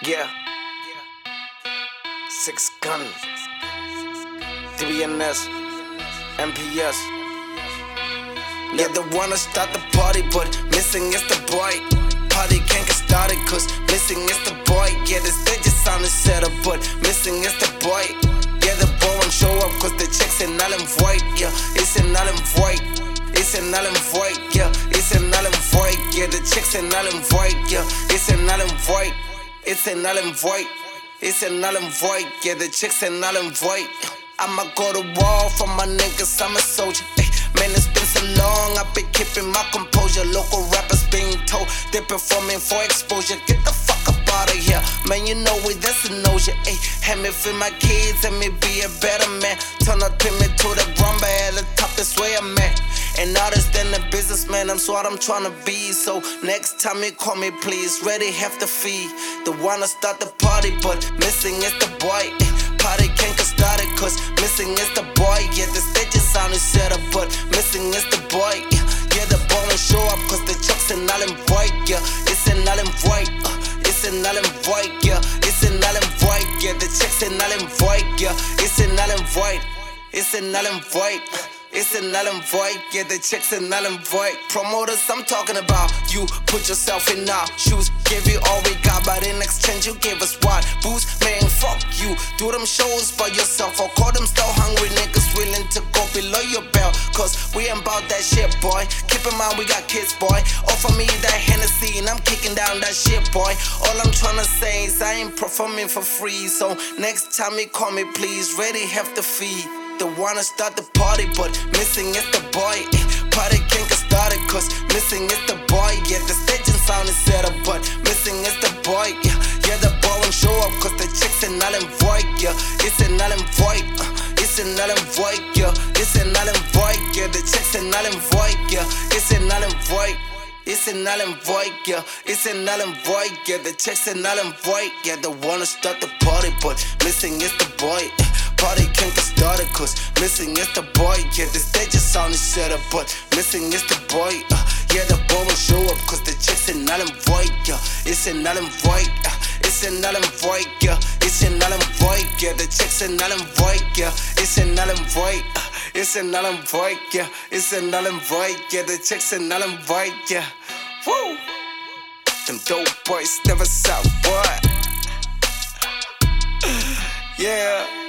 Yeah, Six Gun, DBNS, MPS. Yeah, they wanna start the party, but missing is the boy. Party can't get started, cause missing is the boy. Yeah, the stage is sounding set up, but missing is the boy. Yeah, the boy won't show up, cause the chicks in null and void. Yeah, it's in null and void. It's in null and void. Yeah, it's in null and void. Yeah, the chicks in null and void. Yeah, it's in null and void. It's in null and void. It's in null and void. Yeah, the chicks in null and void. I'ma go to war for my niggas, I'm a soldier. Man, it's been so long, I've been keeping my composure. Local rappers being told they're performing for exposure. Get the fuck up out of here, man, you know it, that's a nausea. Help me feed my kids, help me be a better man. Turn up me to the rumba at the top, that's where I'm at. And artist than a businessman, I'm what I'm trying to be. So next time you call me, please, ready have to feed. The wanna start the party, but missing is the boy. Party can't get started, cause missing is the boy. Yeah, the stage is sounding set up, but missing is the boy. Yeah, the boy won't show up, cause the chuck's in null and void. Yeah, it's in null and void. It's in null and void. Yeah, it's in null and void. Yeah, the chick's in null and void. Yeah, it's in null and void. It's in null and void. It's a null and void, yeah, the chicks are null and void. Promoters, I'm talking about you. Put yourself in our shoes. Give you all we got, but in exchange you give us what? Booze, man, fuck you. Do them shows by yourself, or call them still hungry niggas willing to go below your belt. Cause we ain't about that shit, boy. Keep in mind we got kids, boy. Offer me that Hennessy and I'm kicking down that shit, boy. All I'm trying to say is I ain't performing for free. So next time you call me, please, ready have to feed. They wanna start the party, but missing is the boy. Party can't get started, cause missing is the boy. Yeah, the stage and sound is set up, but missing is the boy. Yeah, the boy won't show up, cause the chicks in null and void. Yeah, it's in null and void. It's in null and void. Yeah, it's in null and void. Yeah, the chicks in null and void. Yeah, it's in null and void. It's in null and void, yeah. It's in null and void, yeah. The chicks in null and void, yeah. They wanna start the party, but missing is the boy. Party can't get started, cause missing is the boy. Yeah, the stage is sounding set up, but missing is the boy. Yeah, the boy won't show up, cause the chicks in null and void, yeah. It's in null and void, it's in null and void, yeah. It's in null and void, yeah. The chicks in null and void, yeah. It's in null and void. It's in null and void, yeah. It's in null and void, yeah. The chicks in null and void, yeah. Woo! Them dope boys never stop, boy. Yeah.